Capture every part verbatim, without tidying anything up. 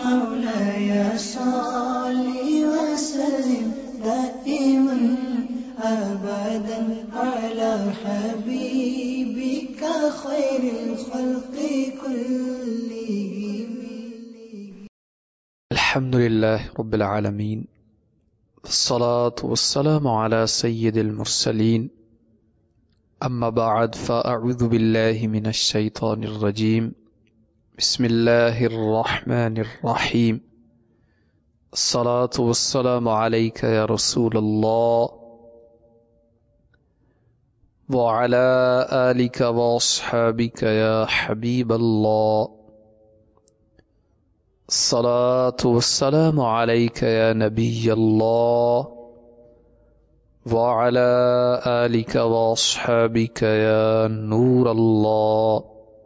مولاي صل وسلم دائما أبدا على حبيبك خير الخلق كلهم. الحمد لله رب العالمين والصلاة والسلام على سيد المرسلين أما بعد فأعوذ بالله من الشيطان الرجيم بسم الله الرحمن الرحيم الصلاة والسلام عليك يا رسول الله وعلى آلك وأصحابك يا حبيب الله الصلاة والسلام عليك يا نبي الله وعلى آلك وأصحابك يا نور الله.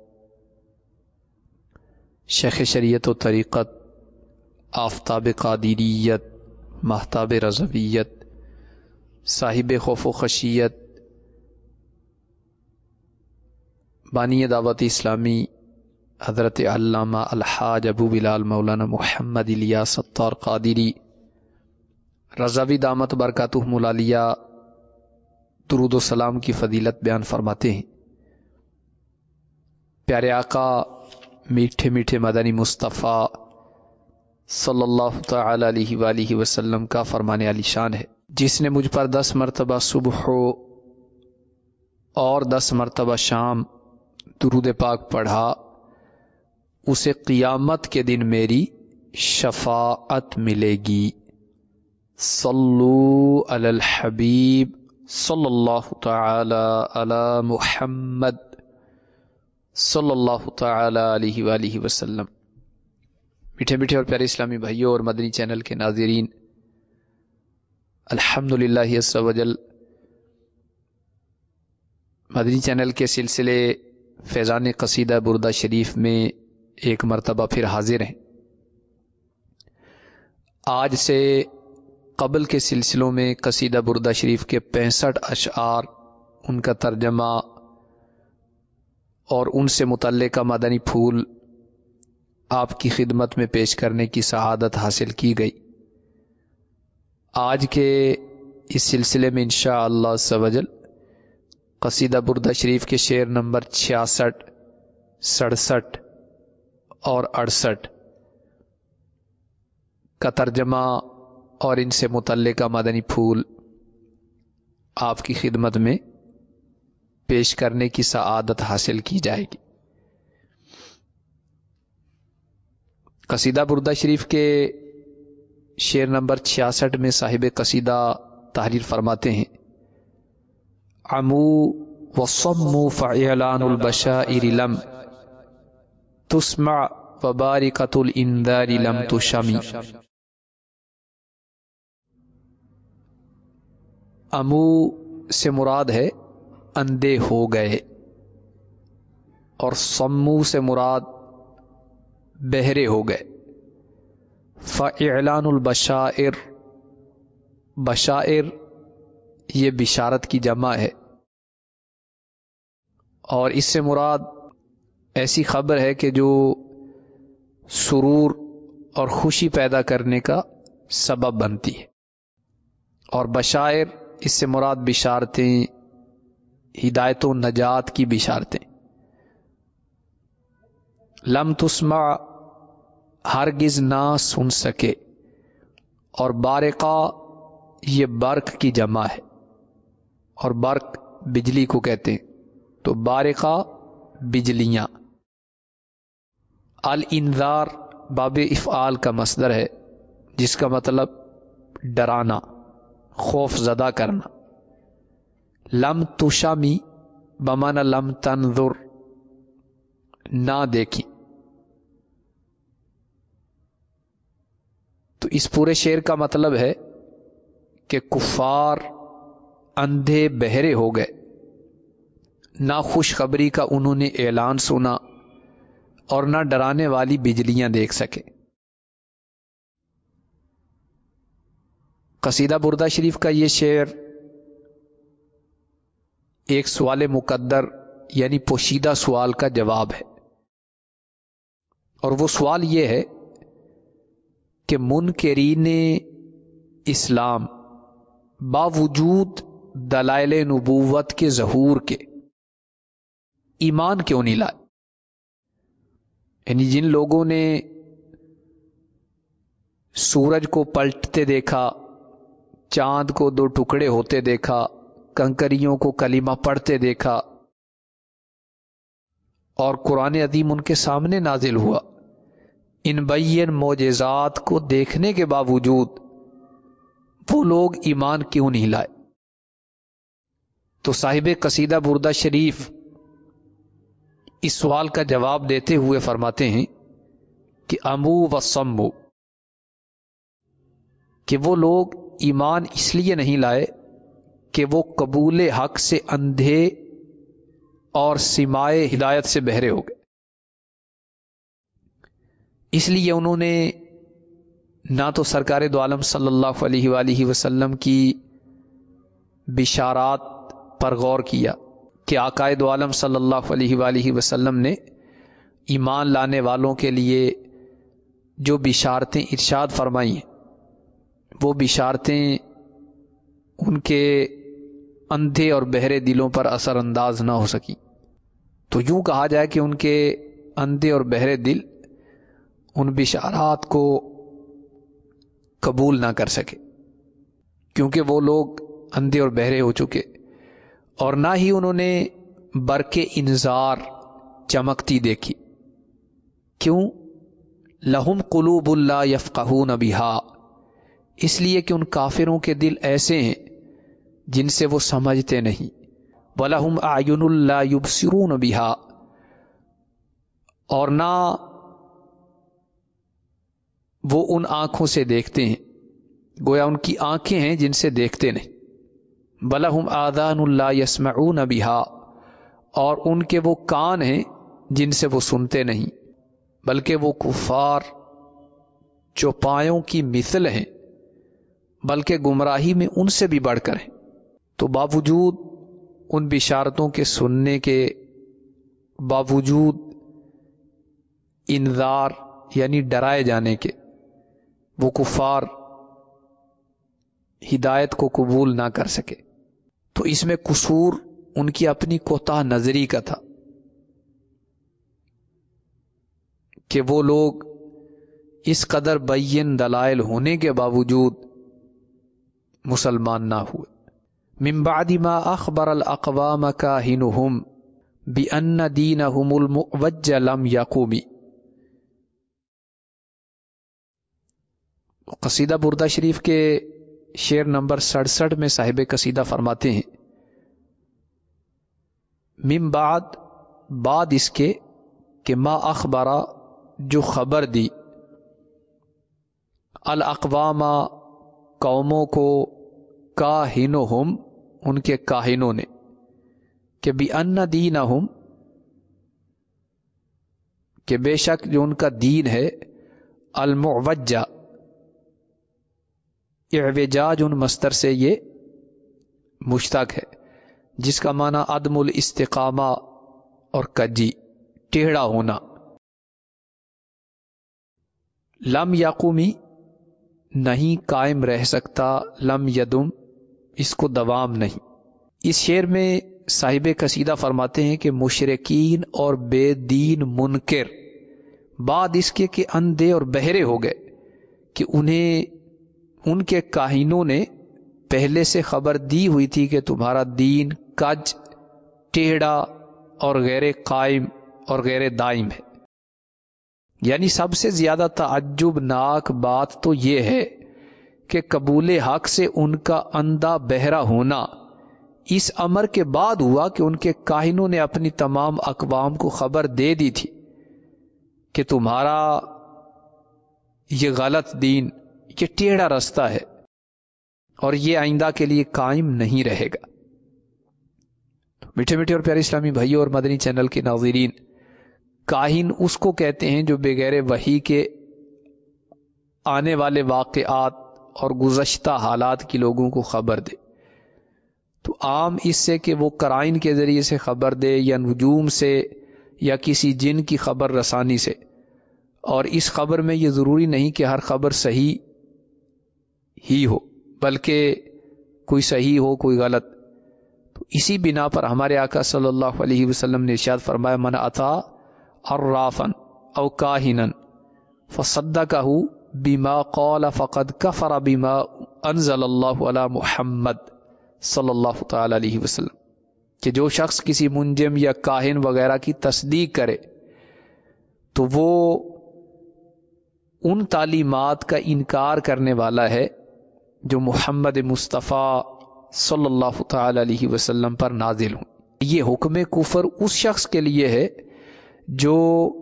شیخ شریعت و طریقت، آفتاب قادریت، مہتاب رضویت، صاحب خوف و خشیت، بانی دعوت اسلامی حضرت علامہ الحاج ابو بلال مولانا محمد الیاس ستار قادری رضوی دامت برکاتہم العالیہ درود و سلام کی فضیلت بیان فرماتے ہیں. پیارے آقا میٹھے میٹھے مدنی مصطفیٰ صلی اللہ تعالی علیہ وآلہ وسلم کا فرمان علی شان ہے، جس نے مجھ پر دس مرتبہ صبح اور دس مرتبہ شام درود پاک پڑھا، اسے قیامت کے دن میری شفاعت ملے گی. صلو علی الحبیب صلی اللہ تعالی علی محمد صلی اللہ تعالی علیہ وآلہ وسلم. میٹھے میٹھے اور پیارے اسلامی بھائیوں اور مدنی چینل کے ناظرین، الحمدللہ عز و جل مدنی چینل کے سلسلے فیضان قصیدہ بردہ شریف میں ایک مرتبہ پھر حاضر ہیں. آج سے قبل کے سلسلوں میں قصیدہ بردہ شریف کے پینسٹھ اشعار، ان کا ترجمہ اور ان سے متعلقہ مدنی پھول آپ کی خدمت میں پیش کرنے کی سعادت حاصل کی گئی. آج کے اس سلسلے میں انشاءاللہ عز و جل قصیدہ بردہ شریف کے شعر نمبر چھیاسٹھ، سڑسٹھ اور اڑسٹھ کا ترجمہ اور ان سے متعلقہ مدنی پھول آپ کی خدمت میں پیش کرنے کی سعادت حاصل کی جائے گی. قصیدہ بردہ شریف کے شعر نمبر چھیاسٹھ میں صاحب قصیدہ تحریر فرماتے ہیں: عمو وصمو فاعلان البشائر لم تسمع وبارقۃ الانذار لم تشمی. عمو سے مراد ہے اندھے ہو گئے، اور صمو سے مراد بہرے ہو گئے. فاعلان البشائر، بشائر یہ بشارت کی جمع ہے، اور اس سے مراد ایسی خبر ہے کہ جو سرور اور خوشی پیدا کرنے کا سبب بنتی ہے. اور بشائر اس سے مراد بشارتیں، ہدایت و نجات کی بشارتیں. لم تسمع ہرگز نہ سن سکے، اور بارقہ یہ برق کی جمع ہے، اور برق بجلی کو کہتے ہیں، تو بارقہ بجلیاں. الانذار باب افعال کا مصدر ہے، جس کا مطلب ڈرانا، خوف زدہ کرنا. لم تشمی بمعنی لم تنظر، نہ دیکھی. تو اس پورے شعر کا مطلب ہے کہ کفار اندھے بہرے ہو گئے، نہ خوشخبری کا انہوں نے اعلان سنا اور نہ ڈرانے والی بجلیاں دیکھ سکے. قصیدہ بردہ شریف کا یہ شعر ایک سوال مقدر یعنی پوشیدہ سوال کا جواب ہے، اور وہ سوال یہ ہے کہ منکرین اسلام باوجود دلائل نبوت کے ظہور کے ایمان کیوں نہیں لائے؟ یعنی جن لوگوں نے سورج کو پلٹتے دیکھا، چاند کو دو ٹکڑے ہوتے دیکھا، کنکریوں کو کلمہ پڑھتے دیکھا، اور قرآن عظیم ان کے سامنے نازل ہوا، ان بین معجزات کو دیکھنے کے باوجود وہ لوگ ایمان کیوں نہیں لائے؟ تو صاحب قصیدہ بردہ شریف اس سوال کا جواب دیتے ہوئے فرماتے ہیں کہ امو و سمو، کہ وہ لوگ ایمان اس لیے نہیں لائے کہ وہ قبول حق سے اندھے اور سمائے ہدایت سے بہرے ہو گئے، اس لیے انہوں نے نہ تو سرکار دو عالم صلی اللہ علیہ وآلہ وسلم کی بشارات پر غور کیا کہ آقائے دو عالم صلی اللہ علیہ وآلہ وسلم نے ایمان لانے والوں کے لیے جو بشارتیں ارشاد فرمائی ہیں وہ بشارتیں ان کے اندھے اور بہرے دلوں پر اثر انداز نہ ہو سکی، تو یوں کہا جائے کہ ان کے اندھے اور بہرے دل ان بشارات کو قبول نہ کر سکے، کیونکہ وہ لوگ اندھے اور بہرے ہو چکے، اور نہ ہی انہوں نے برق انذار چمکتی دیکھی۔ کیوں؟ لہم قلوب لا یفقہون بہا، اس لیے کہ ان کافروں کے دل ایسے ہیں جن سے وہ سمجھتے نہیں، وَلَهُمْ أَعْيُنٌ لَا يُبْصِرُونَ بِهَا، اور نہ وہ ان آنکھوں سے دیکھتے ہیں، گویا ان کی آنکھیں ہیں جن سے دیکھتے نہیں، وَلَهُمْ آذَانٌ لَا يَسْمَعُونَ بِهَا، اور ان کے وہ کان ہیں جن سے وہ سنتے نہیں، بلکہ وہ کفار چوپایوں کی مثل ہیں، بلکہ گمراہی میں ان سے بھی بڑھ کر ہیں۔ تو باوجود ان بشارتوں کے سننے کے، باوجود انذار یعنی ڈرائے جانے کے، وہ کفار ہدایت کو قبول نہ کر سکے۔ تو اس میں قصور ان کی اپنی کوتاہ نظری کا تھا کہ وہ لوگ اس قدر بین دلائل ہونے کے باوجود مسلمان نہ ہوئے۔ من بعد ما اخبر الاقوام کاہنہم بان دینہم المعوج لم یقوم۔ قصیدہ بردہ شریف کے شعر نمبر سڑسٹھ میں صاحب قصیدہ فرماتے ہیں، من بعد، بعد اس کے کہ ما اخبرہ جو خبر دی، الاقوام قوموں کو، کاہنہم ان کے کاہنوں نے، کہ بِأَنَّ دِينَهُمْ کہ بے شک جو ان کا دین ہے، المعوجہ، اعوجاج ان مصدر سے یہ مشتق ہے جس کا معنی عدم الاستقامہ اور کجی، ٹیڑھا ہونا۔ لم یقومی نہیں قائم رہ سکتا، لم یدم اس کو دوام نہیں۔ اس شعر میں صاحب قصیدہ فرماتے ہیں کہ مشرکین اور بے دین منکر بعد اس کے کہ اندھے اور بہرے ہو گئے کہ انہیں ان کے کاہنوں نے پہلے سے خبر دی ہوئی تھی کہ تمہارا دین کج، ٹیڑھا اور غیر قائم اور غیر دائم ہے۔ یعنی سب سے زیادہ تعجب ناک بات تو یہ ہے کہ قبول حق سے ان کا اندھا بہرا ہونا اس امر کے بعد ہوا کہ ان کے کاہنوں نے اپنی تمام اقوام کو خبر دے دی تھی کہ تمہارا یہ غلط دین، یہ ٹیڑھا رستہ ہے اور یہ آئندہ کے لیے قائم نہیں رہے گا۔ میٹھے میٹھے اور پیارے اسلامی بھائیوں اور مدنی چینل کے ناظرین، کاہن اس کو کہتے ہیں جو بغیر وحی کے آنے والے واقعات اور گزشتہ حالات کی لوگوں کو خبر دے۔ تو عام اس سے کہ وہ قرائن کے ذریعے سے خبر دے، یا نجوم سے، یا کسی جن کی خبر رسانی سے، اور اس خبر میں یہ ضروری نہیں کہ ہر خبر صحیح ہی ہو، بلکہ کوئی صحیح ہو کوئی غلط. تو اسی بنا پر ہمارے آقا صلی اللہ علیہ وسلم نے ارشاد فرمایا من اتی عرافا او کاہنا فصدقہ بما قال فقد کفر بما انزل اللہ علی محمد صلی اللہ تعالی علیہ وسلم، کہ جو شخص کسی منجم یا کاہن وغیرہ کی تصدیق کرے تو وہ ان تعلیمات کا انکار کرنے والا ہے جو محمد مصطفیٰ صلی اللہ تعالی علیہ وسلم پر نازل ہوں. یہ حکم کفر اس شخص کے لیے ہے جو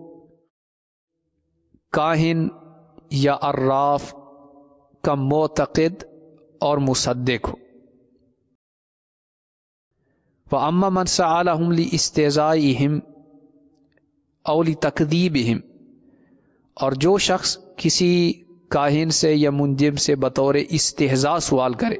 کاہن یا عراف کا معتقد اور مصدق ہو. وَأَمَّا مَنْ سَأَلَهُمْ لِإِسْتِهْزَائِهِمْ أَوْ لِتَكْذِيبِهِمْ، اور جو شخص کسی کاہن سے یا منجم سے بطور استہزاء سوال کرے،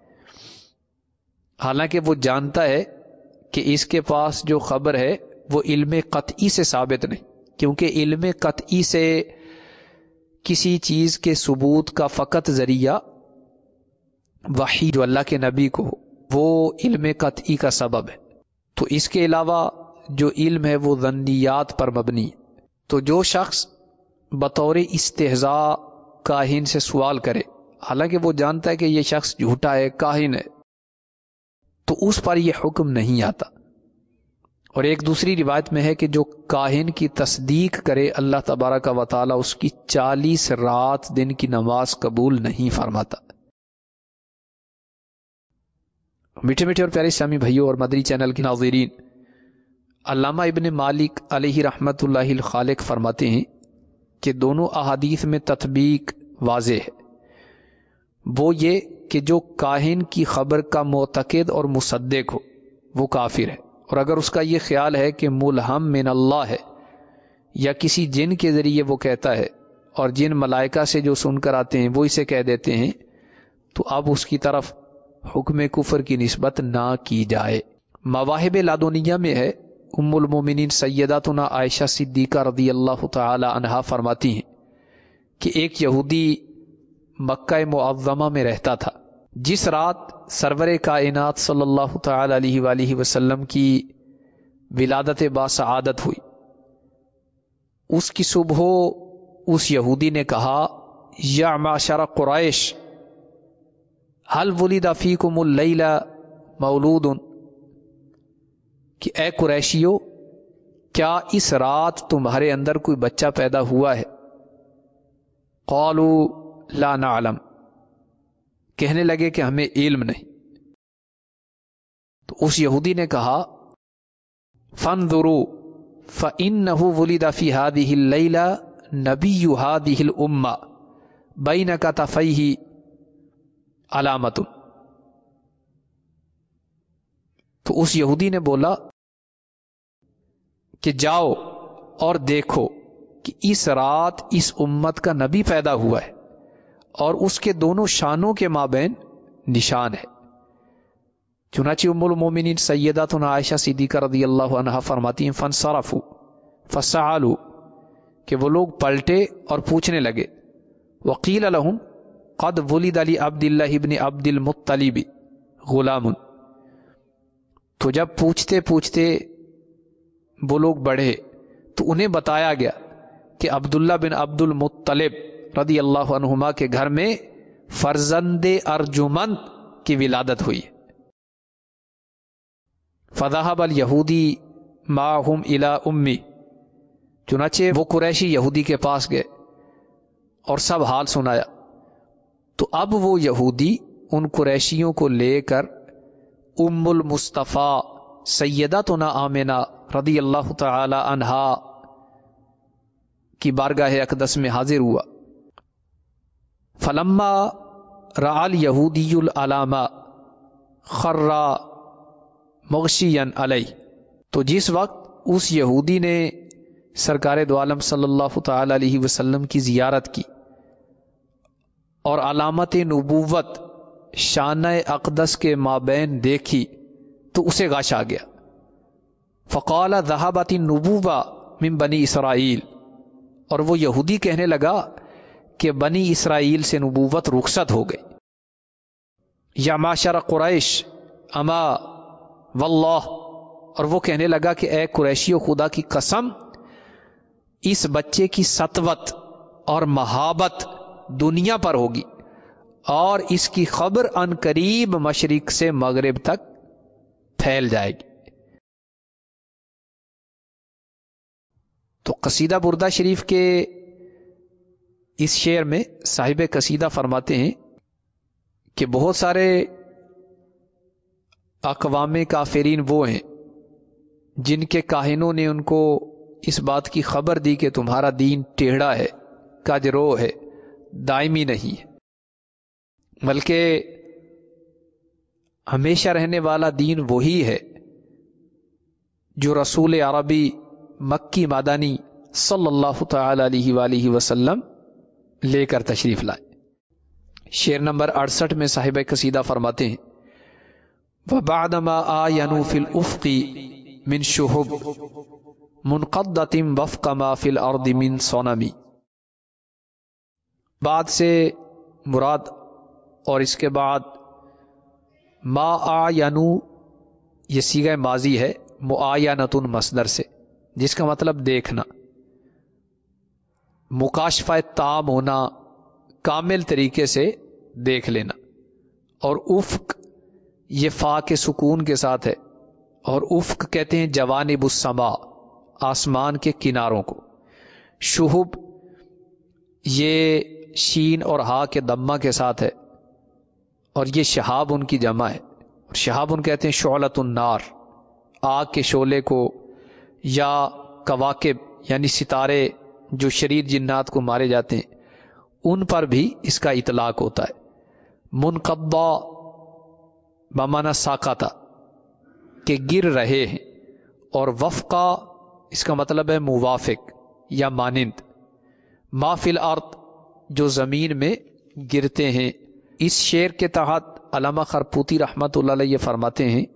حالانکہ وہ جانتا ہے کہ اس کے پاس جو خبر ہے وہ علم قطعی سے ثابت نہیں، کیونکہ علم قطعی سے کسی چیز کے ثبوت کا فقط ذریعہ وحی جو اللہ کے نبی کو ہو، وہ علم قطعی کا سبب ہے. تو اس کے علاوہ جو علم ہے وہ ظنیات پر مبنی ہے. تو جو شخص بطور استہزاء کاہن سے سوال کرے، حالانکہ وہ جانتا ہے کہ یہ شخص جھوٹا ہے، کاہن ہے، تو اس پر یہ حکم نہیں آتا. اور ایک دوسری روایت میں ہے کہ جو کاہن کی تصدیق کرے اللہ تبارک و تعالی اس کی چالیس رات دن کی نماز قبول نہیں فرماتا. میٹھے میٹھے اور پیارے اسلامی بھائیوں اور مدری چینل کے ناظرین، علامہ ابن مالک علیہ رحمت اللہ الخالق فرماتے ہیں کہ دونوں احادیث میں تطبیق واضح ہے. وہ یہ کہ جو کاہن کی خبر کا معتقد اور مصدق ہو وہ کافر ہے، اور اگر اس کا یہ خیال ہے کہ ملہم من اللہ ہے یا کسی جن کے ذریعے وہ کہتا ہے اور جن ملائکہ سے جو سن کر آتے ہیں وہ اسے کہہ دیتے ہیں، تو اب اس کی طرف حکم کفر کی نسبت نہ کی جائے. مواہب لادنیہ میں ہے، ام المومنین سیداتنا عائشہ صدیقہ رضی اللہ تعالی عنہا فرماتی ہیں کہ ایک یہودی مکہ معظمہ میں رہتا تھا. جس رات سرور کائنات صلی اللہ تعالی علیہ وآلہ وسلم کی ولادت باسعادت ہوئی، اس کی صبح اس یہودی نے کہا یا معشر قریش حل ولد فیکم اللیل مولود، کہ اے قریشیو کیا اس رات تمہارے اندر کوئی بچہ پیدا ہوا ہے؟ قالوا لا نعلم، کہنے لگے کہ ہمیں علم نہیں. تو اس یہودی نے کہا فانظروا فإنه ولد في هذه الليلة نبي هذه الأمة بين كتفيه علامت. تو اس یہودی نے بولا کہ جاؤ اور دیکھو کہ اس رات اس امت کا نبی پیدا ہوا ہے اور اس کے دونوں شانوں کے مابین نشان ہے. چنانچہ ام المومنین سیداتنا عائشہ صدیقہ رضی اللہ عنہا فرماتی ہیں فانصرفوا فسألوا، کہ وہ لوگ پلٹے اور پوچھنے لگے. وقیل لهم قد ولد لعبد اللہ ابن عبد المطلب غلام. تو جب پوچھتے پوچھتے وہ لوگ بڑھے تو انہیں بتایا گیا کہ عبداللہ بن عبد المطلب رضی اللہ عنہما کے گھر میں فرزند ارجمند کی ولادت ہوئی. فذهب اليہودی معهم الى امی، چنانچہ وہ قریشی یہودی کے پاس گئے اور سب حال سنایا. تو اب وہ یہودی ان قریشیوں کو لے کر ام المصطفیٰ سیداتنا آمنہ رضی اللہ تعالی عنہا کی بارگاہ اقدس میں حاضر ہوا. فلما رأى اليہودی العلامہ خر مغشیا علیہ، تو جس وقت اس یہودی نے سرکار دو عالم صلی اللہ تعالی علیہ وسلم کی زیارت کی اور علامت نبوت شانہ اقدس کے مابین دیکھی تو اسے غش آ گیا. فقال ذهبت النبوة من بنی اسرائیل، اور وہ یہودی کہنے لگا کہ بنی اسرائیل سے نبوت رخصت ہو گئی. یا معشر قریش اما واللہ، اور وہ کہنے لگا کہ اے قریشیو خدا کی قسم، اس بچے کی سطوت اور مہابت دنیا پر ہوگی اور اس کی خبر ان قریب مشرق سے مغرب تک پھیل جائے گی. تو قصیدہ بردہ شریف کے اس شعر میں صاحب قصیدہ فرماتے ہیں کہ بہت سارے اقوام کافرین وہ ہیں جن کے کاہنوں نے ان کو اس بات کی خبر دی کہ تمہارا دین ٹیڑھا ہے، کجرو ہے، دائمی نہیں ہے، بلکہ ہمیشہ رہنے والا دین وہی ہے جو رسول عربی مکی مدنی صلی اللہ تعالی علیہ وآلہ وسلم لے کر تشریف لائے. شعر نمبر اڑسٹھ میں صاحب قصیدہ فرماتے ہیں وَبَعْدَمَا آيَنُوا فِي الْأُفْقِ مِنْ شُهُبٍ مُنْقَضَّةٍ وَفْقَ مَا فِي الْأَرْضِ مِنْ صَنَمِ. بعد سے مراد اور اس کے بعد ما آینو یہ صیغہ ماضی ہے معاینۃ مصدر سے، جس کا مطلب دیکھنا، مکاشفہ تام ہونا، کامل طریقے سے دیکھ لینا. اور افق یہ فا کے سکون کے ساتھ ہے، اور افق کہتے ہیں جوانب السما، آسمان کے کناروں کو. شہب یہ شین اور ہا کے دمہ کے ساتھ ہے، اور یہ شہاب ان کی جمع ہے. اور شہاب ان کہتے ہیں شعلۃ النار، آگ کے شعلے کو، یا کواکب یعنی ستارے جو شریر جنات کو مارے جاتے ہیں ان پر بھی اس کا اطلاق ہوتا ہے. منقضہ بمعنی ساقطہ کہ گر رہے ہیں، اور وفقہ اس کا مطلب ہے موافق یا مانند. ما فی الارض جو زمین میں گرتے ہیں. اس شعر کے تحت علامہ خرپوتی رحمت اللہ علیہ فرماتے ہیں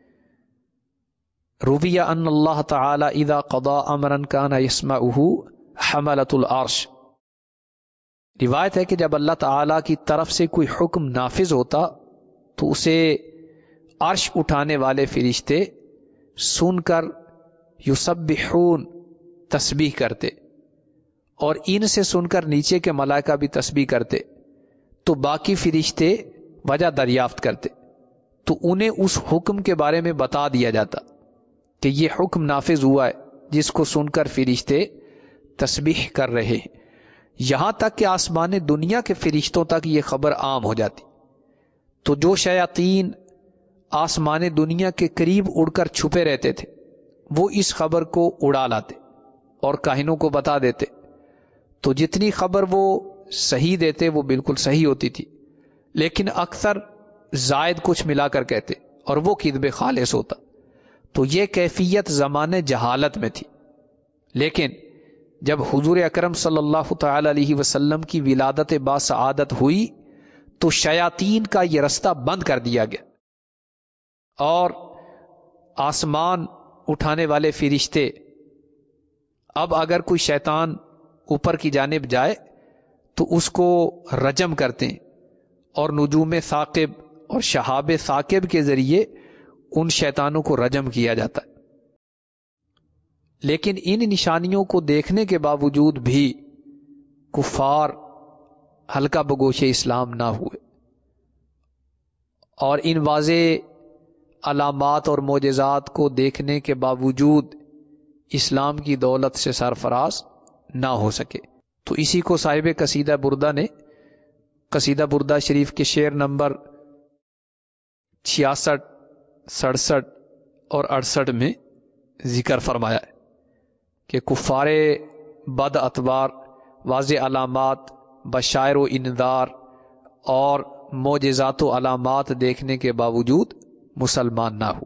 رویہ ان اللہ تعالی اذا قضا امرا کان یسمعہ حملۃ العرش. روایت ہے کہ جب اللہ تعالی کی طرف سے کوئی حکم نافذ ہوتا تو اسے عرش اٹھانے والے فرشتے سن کر یسبحون تسبیح کرتے، اور ان سے سن کر نیچے کے ملائکہ بھی تسبیح کرتے، تو باقی فرشتے وجہ دریافت کرتے، تو انہیں اس حکم کے بارے میں بتا دیا جاتا کہ یہ حکم نافذ ہوا ہے جس کو سن کر فرشتے تسبیح کر رہے ہیں. یہاں تک کہ آسمان دنیا کے فرشتوں تک یہ خبر عام ہو جاتی. تو جو شیاطین آسمان دنیا کے قریب اڑ کر چھپے رہتے تھے وہ اس خبر کو اڑا لاتے اور کاہنوں کو بتا دیتے. تو جتنی خبر وہ صحیح دیتے وہ بالکل صحیح ہوتی تھی، لیکن اکثر زائد کچھ ملا کر کہتے اور وہ کذب خالص ہوتا. تو یہ کیفیت زمانے جہالت میں تھی. لیکن جب حضور اکرم صلی اللہ تعالی علیہ وسلم کی ولادت باسعادت ہوئی تو شیاطین کا یہ رستہ بند کر دیا گیا، اور آسمان اٹھانے والے فرشتے اب اگر کوئی شیطان اوپر کی جانب جائے تو اس کو رجم کرتے ہیں، اور نجوم ثاقب اور شہاب ثاقب کے ذریعے ان شیطانوں کو رجم کیا جاتا ہے. لیکن ان نشانیوں کو دیکھنے کے باوجود بھی کفار ہلکا بگوش اسلام نہ ہوئے، اور ان واضح علامات اور معجزات کو دیکھنے کے باوجود اسلام کی دولت سے سرفراز نہ ہو سکے. تو اسی کو صاحب قصیدہ بردہ نے قصیدہ بردہ شریف کے شعر نمبر چھیاسٹھ، سڑسٹھ اور اڑسٹھ میں ذکر فرمایا ہے کہ کفار بد اتوار واضح علامات، بشائر و انذار اور معجزات و علامات دیکھنے کے باوجود مسلمان نہ ہو،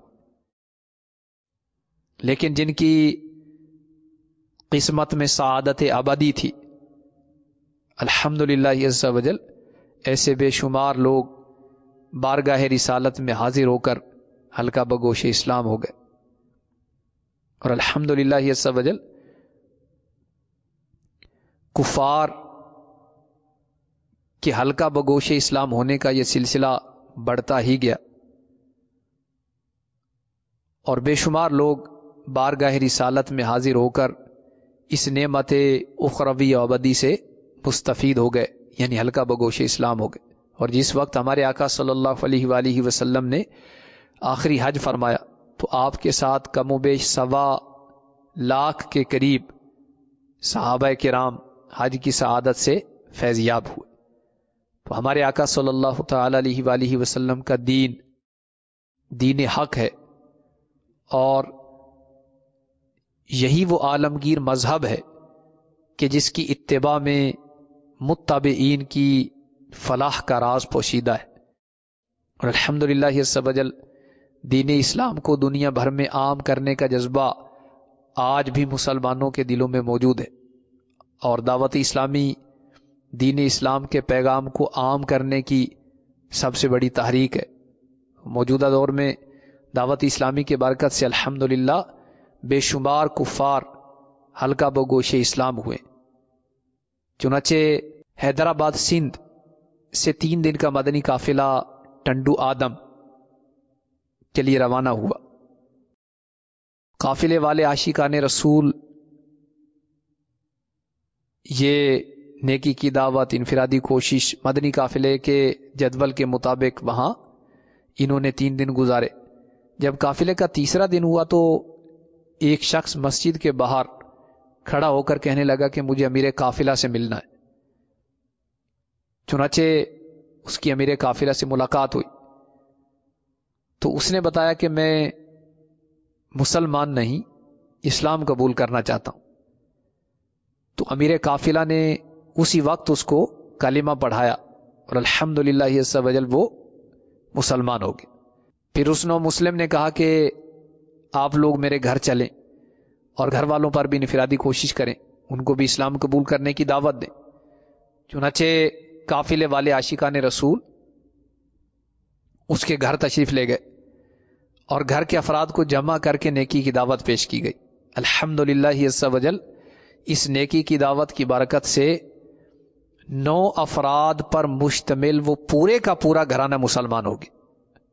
لیکن جن کی قسمت میں سعادت ابدی تھی، الحمدللہ عز وجل ایسے بے شمار لوگ بارگاہ رسالت میں حاضر ہو کر ہلکا بگوش اسلام ہو گئے. اور الحمدللہ عز وجل کفار کہ حلقہ بگوش اسلام ہونے کا یہ سلسلہ بڑھتا ہی گیا، اور بے شمار لوگ بارگاہ رسالت میں حاضر ہو کر اس نعمت اخروی و ابدی سے مستفید ہو گئے، یعنی حلقہ بگوش اسلام ہو گئے۔ اور جس وقت ہمارے آقا صلی اللہ علیہ وآلہ وسلم نے آخری حج فرمایا تو آپ کے ساتھ کم و بیش سوا لاکھ کے قریب صحابہ کرام حج کی سعادت سے فیض یاب ہوئے۔ تو ہمارے آقا صلی اللہ تعالی علیہ وآلہ وسلم کا دین دین حق ہے، اور یہی وہ عالمگیر مذہب ہے کہ جس کی اتباع میں متبعین کی فلاح کا راز پوشیدہ ہے۔ اور الحمدللہ عز وجل دین اسلام کو دنیا بھر میں عام کرنے کا جذبہ آج بھی مسلمانوں کے دلوں میں موجود ہے، اور دعوت اسلامی دین اسلام کے پیغام کو عام کرنے کی سب سے بڑی تحریک ہے۔ موجودہ دور میں دعوت اسلامی کے برکت سے الحمدللہ بے شمار کفار حلقہ بگوش اسلام ہوئے۔ چنانچہ حیدرآباد سندھ سے تین دن کا مدنی قافلہ ٹنڈو آدم کے لیے روانہ ہوا۔ قافلے والے عاشقان رسول یہ نیکی کی دعوت، انفرادی کوشش، مدنی قافلے کے جدول کے مطابق وہاں انہوں نے تین دن گزارے۔ جب قافلے کا تیسرا دن ہوا تو ایک شخص مسجد کے باہر کھڑا ہو کر کہنے لگا کہ مجھے امیر قافلہ سے ملنا ہے۔ چنانچہ اس کی امیر قافلہ سے ملاقات ہوئی تو اس نے بتایا کہ میں مسلمان نہیں، اسلام قبول کرنا چاہتا ہوں۔ تو امیر قافلہ نے اسی وقت اس کو کلمہ پڑھایا، اور الحمدللہ عز وجل وہ مسلمان ہو گئے۔ پھر اس نو مسلم نے کہا کہ آپ لوگ میرے گھر چلیں اور گھر والوں پر بھی انفرادی کوشش کریں، ان کو بھی اسلام قبول کرنے کی دعوت دیں۔ چنانچہ قافلے والے عاشقان رسول اس کے گھر تشریف لے گئے اور گھر کے افراد کو جمع کر کے نیکی کی دعوت پیش کی گئی۔ الحمدللہ عز وجل اس نیکی کی دعوت کی برکت سے نو افراد پر مشتمل وہ پورے کا پورا گھرانہ مسلمان ہو گیا۔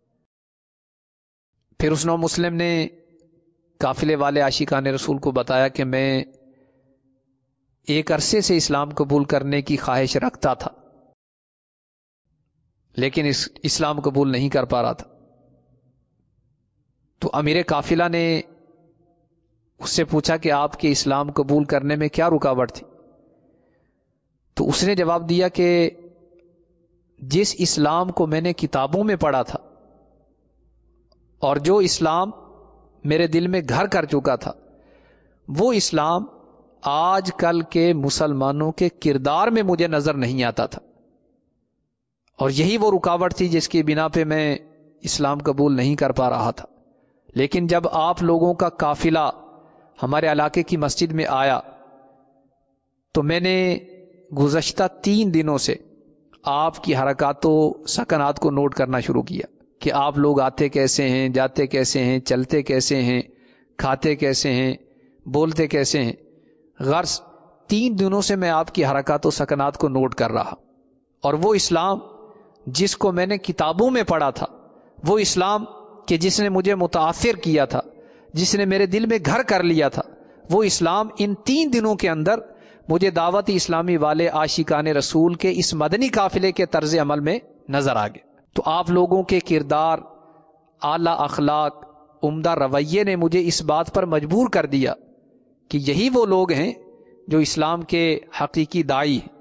پھر اس نو مسلم نے قافلے والے عاشقان رسول کو بتایا کہ میں ایک عرصے سے اسلام قبول کرنے کی خواہش رکھتا تھا، لیکن اس اسلام قبول نہیں کر پا رہا تھا۔ تو امیر قافلہ نے اس سے پوچھا کہ آپ کے اسلام قبول کرنے میں کیا رکاوٹ تھی؟ تو اس نے جواب دیا کہ جس اسلام کو میں نے کتابوں میں پڑھا تھا اور جو اسلام میرے دل میں گھر کر چکا تھا، وہ اسلام آج کل کے مسلمانوں کے کردار میں مجھے نظر نہیں آتا تھا، اور یہی وہ رکاوٹ تھی جس کی بنا پہ میں اسلام قبول نہیں کر پا رہا تھا۔ لیکن جب آپ لوگوں کا قافلہ ہمارے علاقے کی مسجد میں آیا تو میں نے گزشتہ تین دنوں سے آپ کی حرکات و سکنات کو نوٹ کرنا شروع کیا کہ آپ لوگ آتے کیسے ہیں، جاتے کیسے ہیں، چلتے کیسے ہیں، کھاتے کیسے ہیں، بولتے کیسے ہیں۔ غرض تین دنوں سے میں آپ کی حرکات و سکنات کو نوٹ کر رہا، اور وہ اسلام جس کو میں نے کتابوں میں پڑھا تھا، وہ اسلام کہ جس نے مجھے متاثر کیا تھا، جس نے میرے دل میں گھر کر لیا تھا، وہ اسلام ان تین دنوں کے اندر مجھے دعوت اسلامی والے عاشقان رسول کے اس مدنی قافلے کے طرز عمل میں نظر آ گئے۔ تو آپ لوگوں کے کردار، اعلیٰ اخلاق، عمدہ رویے نے مجھے اس بات پر مجبور کر دیا کہ یہی وہ لوگ ہیں جو اسلام کے حقیقی داعی ہیں۔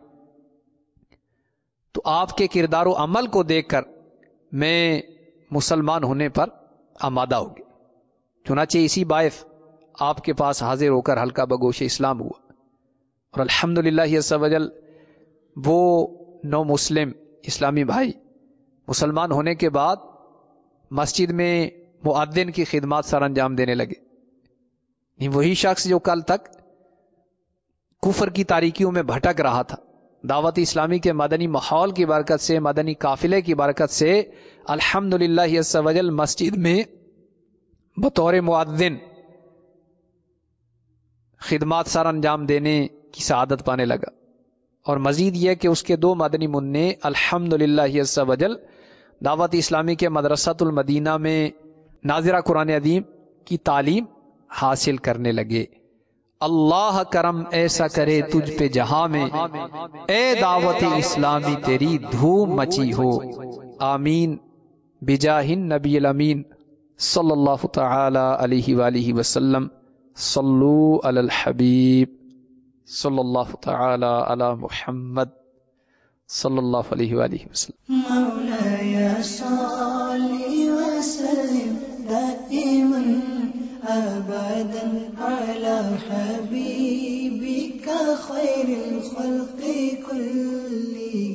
تو آپ کے کردار و عمل کو دیکھ کر میں مسلمان ہونے پر آمادہ ہو گیا۔ چنانچہ اسی باعث آپ کے پاس حاضر ہو کر حلقہ بگوش اسلام ہوا، اور الحمدللہ عز وجل وہ نو مسلم اسلامی بھائی مسلمان ہونے کے بعد مسجد میں مؤذن کی خدمات سر انجام دینے لگے۔ وہی شخص جو کل تک کفر کی تاریکیوں میں بھٹک رہا تھا، دعوت اسلامی کے مدنی ماحول کی برکت سے، مدنی قافلے کی برکت سے الحمدللہ عز وجل مسجد میں بطور مؤذن خدمات سر انجام دینے کی سعادت پانے لگا۔ اور مزید یہ کہ اس کے دو مدنی منع الحمدللہ عز وجل دعوت اسلامی کے مدرسۃ المدینہ میں ناظرہ قرآن عظیم کی تعلیم حاصل کرنے لگے۔ اللہ کرم ایسا کرے تجھ پہ جہاں میں، اے دعوت اسلامی تیری دھوم مچی ہو، آمین بجاہ النبی الامین صلی اللہ تعالی علیہ وآلہ وسلم۔ صلو علی الحبیب صلی اللہ تعالی علی محمد صلی اللہ علیہ وآلہ وسلم۔ مولاي صل وسلم دائما أبدا على حبيبك خير الخلق كلهم۔